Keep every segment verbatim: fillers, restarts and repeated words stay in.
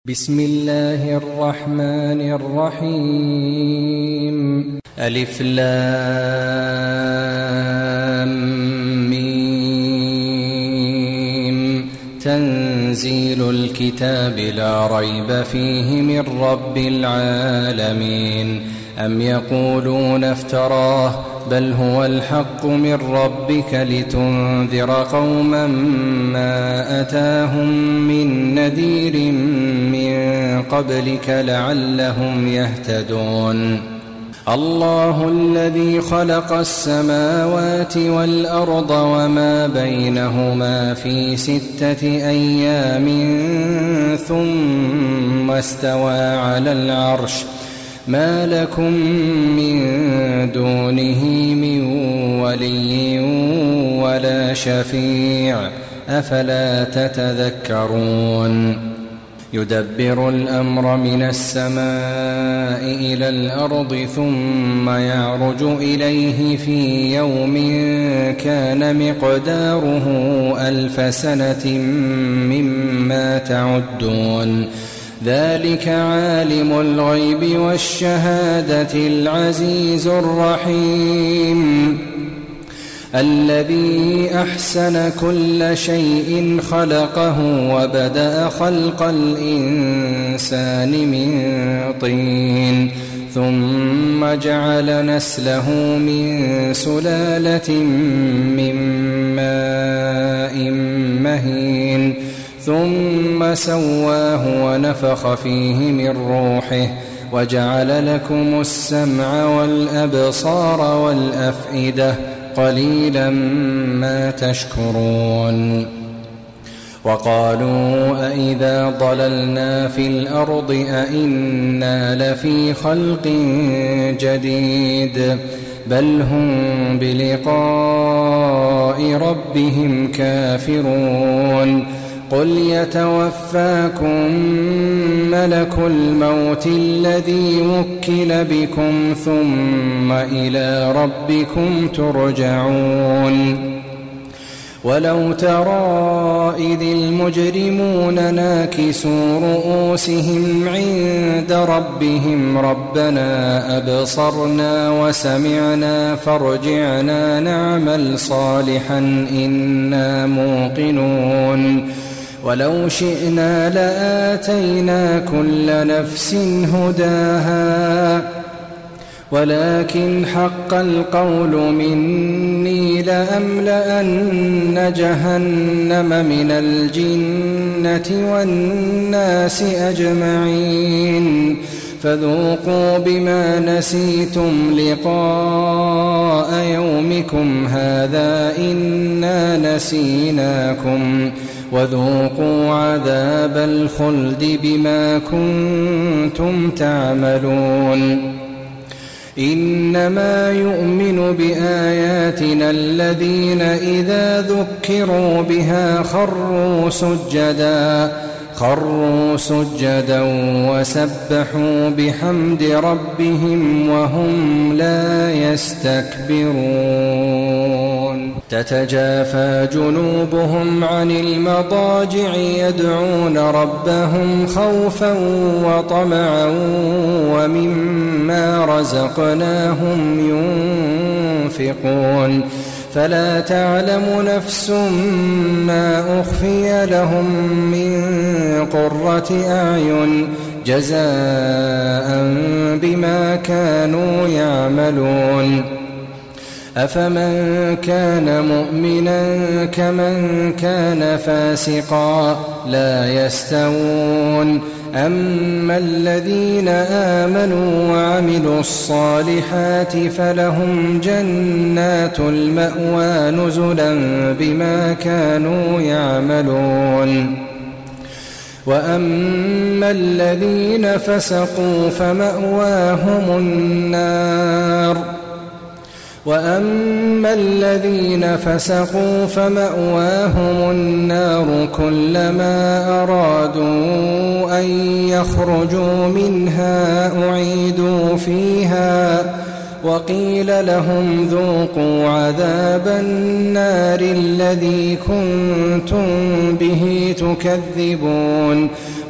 بسم الله الرحمن الرحيم. ألف لام ميم. تنزيل الكتاب لا ريب فيه من رب العالمين. أم يقولون افتراه بل هو الحق من ربك لتنذر قوما ما أتاهم من نذير من قبلك لعلهم يهتدون. الله الذي خلق السماوات والأرض وما بينهما في ستة أيام ثم استوى على العرش ما لكم من دونه من ولي ولا شفيع أفلا تتذكرون. يدبر الأمر من السماء إلى الأرض ثم يعرج إليه في يوم كان مقداره ألف سنة مما تعدون. ذلك عالم الغيب والشهادة العزيز الرحيم الذي أحسن كل شيء خلقه وبدأ خلق الإنسان من طين ثم جعل نسله من سلالة من ماء مهين ثم سواه ونفخ فيه من روحه وجعل لكم السمع والأبصار والأفئدة قليلا ما تشكرون. وقالوا أئذا ضللنا في الأرض أئنا لفي خلق جديد بل هم بلقاء ربهم كافرون. قل يتوفاكم ملك الموت الذي وكل بكم ثم إلى ربكم ترجعون. ولو ترى إذ المجرمون ناكسوا رؤوسهم عند ربهم ربنا أبصرنا وسمعنا فارجعنا نعمل صالحا إنا موقنون. ولو شئنا لآتينا كل نفس هداها ولكن حق القول مني لأملأن جهنم من الجنة والناس أجمعين فذوقوا بما نسيتم لقاء يومكم هذا إنا نسيناكم وذوقوا عذاب الخلد بما كنتم تعملون. إنما يؤمن بآياتنا الذين إذا ذكروا بها خروا سجدا خروا سجدا وسبحوا بحمد ربهم وهم لا يستكبرون. تتجافى جنوبهم عن المضاجع يدعون ربهم خوفا وطمعا ومما رزقناهم ينفقون. فلا تعلم نفس ما أخفي لهم من قرة أعين جزاء بما كانوا يعملون. أفمن كان مؤمنا كمن كان فاسقا لا يستوون. أما الذين آمنوا وعملوا الصالحات فلهم جنات المأوى نزلا بما كانوا يعملون. وأما الذين فسقوا فمأواهم النار وأما الذين فسقوا فمأواهم النار كلما أرادوا أن يخرجوا منها أعيدوا فيها وقيل لهم ذوقوا عذاب النار الذي كنتم به تكذبون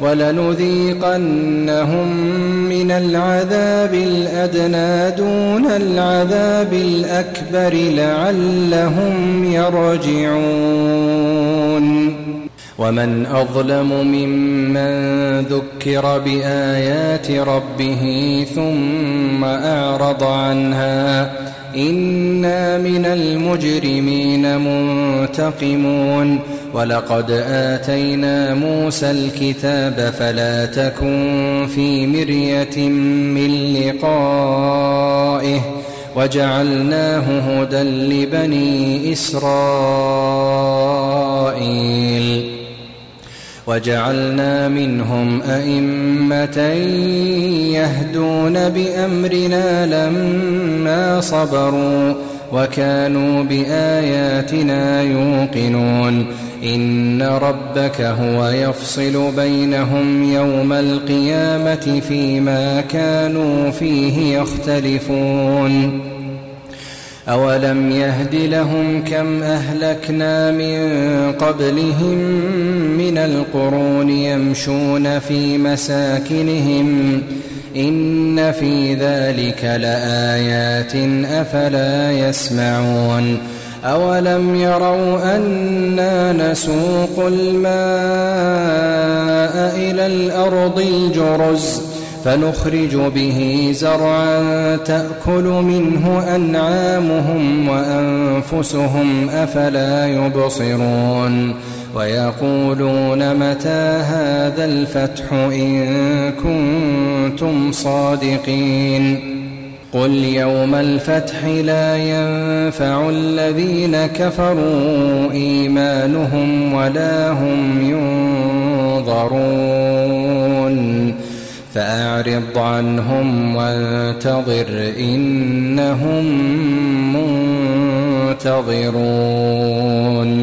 ولنذيقنهم من العذاب الأدنى دون العذاب الأكبر لعلهم يرجعون ومن أظلم ممن ذكر بآيات ربه ثم أعرض عنها إنا من المجرمين منتقمون ولقد آتينا موسى الكتاب فلا تكن في مرية من لقائه وجعلناه هدى لبني إسرائيل وجعلنا منهم أئمة يهدون بأمرنا لما صبروا وكانوا بآياتنا يوقنون إن ربك هو يفصل بينهم يوم القيامة فيما كانوا فيه يختلفون أولم يهد لهم كم أهلكنا من قبلهم من القرون يمشون في مساكنهم إن في ذلك لآيات أفلا يسمعون أولم يروا أنا نسوق الماء إلى الأرض الجرز فنخرج به زرعا تأكل منه أنعامهم وأنفسهم أفلا يبصرون ويقولون متى هذا الفتح إن كنتم صادقين قل يوم الفتح لا ينفع الذين كفروا إيمانهم ولا هم ينظرون فأعرض عنهم وانتظر إنهم منتظرون